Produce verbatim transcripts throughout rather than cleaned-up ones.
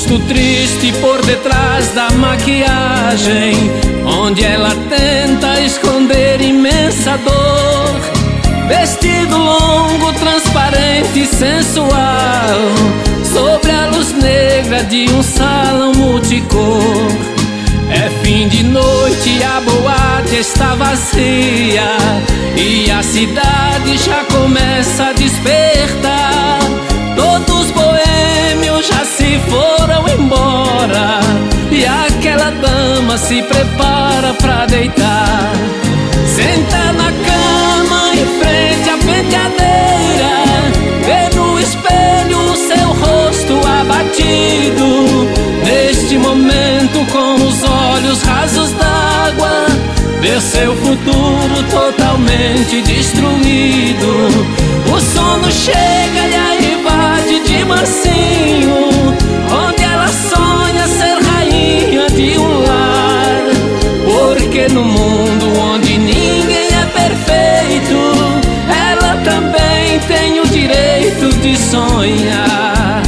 rosto triste por detrás da maquiagem, onde ela tenta esconder imensa dor. Vestido longo, transparente e sensual, sobre a luz negra de um salão multicor. É fim de noite, a boate está vazia e a cidade já começa a despertar. Todos os boêmios já se foram embora e aquela dama se prepara pra deitar. Senta na cama em frente à penteadeira, vê no espelho o seu rosto abatido. Neste momento, com os olhos rasos d'água, vê seu futuro totalmente destruído. O sono chega e a invade de mansinho, onde ela sonha ser rainha de um lar. Porque no mundo onde ninguém é perfeito, ela também tem o direito de sonhar.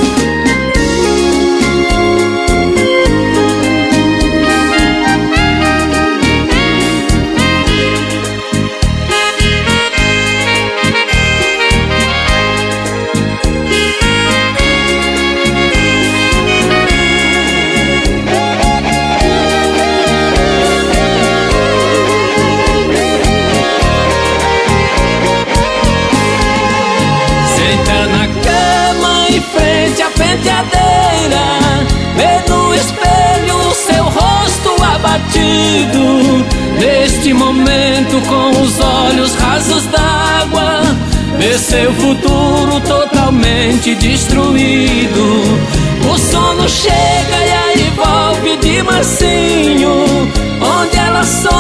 Vê no espelho o seu rosto abatido. Neste momento, com os olhos rasos d'água, vê seu futuro totalmente destruído. O sono chega e a envolve de mansinho, onde ela sonha